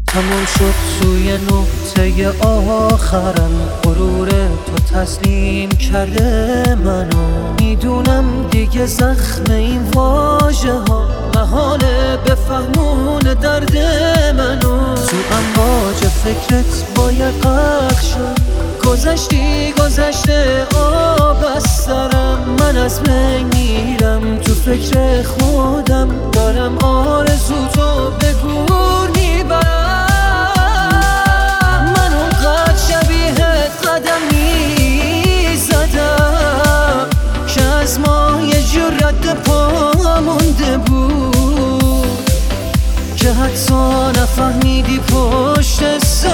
تموم شد توی نقطه آخرم، غرور تو تسلیم کرده منو. میدونم دیگه زخم این واژه ها محاله بفهمون درد منو. تو امواج فکرت باید غرق شد، گذشته آب از سرم. من از بین میرم تو فکر خودم، دارم آرزو تو به گور میبرم. من اونقدر شبیهت قدم میزدم که از ما یه جور رد پا مونده بود، که حتی نفهمیدی پشت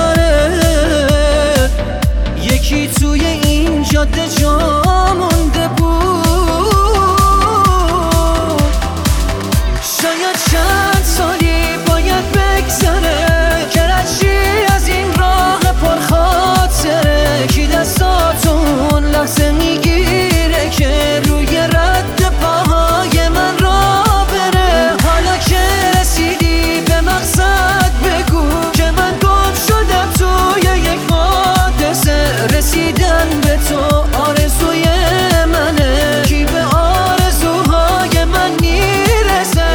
سرت یکی توی این جاده جا مونده بود. شاید چند سالی باید بگذره که رشی از این راه پرخاطره، کی دستاتون لحظه میگیره که روی رد پاهای من را بره. حالا که رسیدی به مقصد بگو که من گم شدم توی یک حادثه. رسیدن به تو آرزوی منه، کی به آرزوهای من میرسه.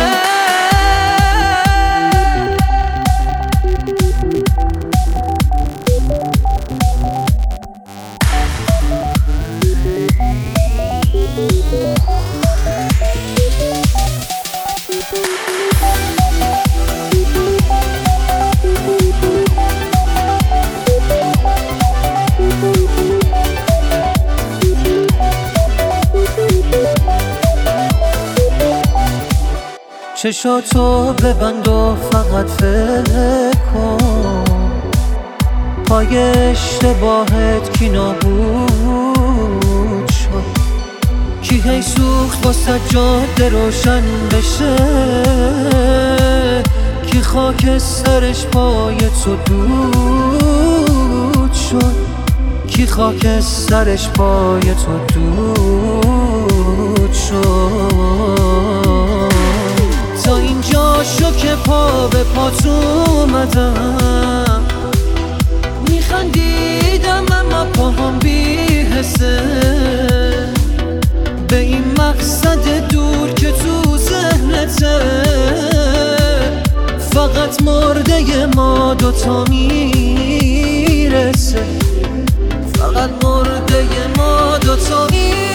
چشاتو ببند و فقط فکر کن، پای اشتباهت کی نابود شد، کی هی سوخت واسه جاده روشن بشه، کی خاک سرش پای تو دود شد، کی خاک سرش پای تو دود شد. تا اینجا شو که پا به پات اومدم، میخندیدم اما پاهم بی‌حسه به این مقصد دور که تو ذهنته. فقط مرده ما دوتا میرسه، فقط مرده ما دوتا میرسه.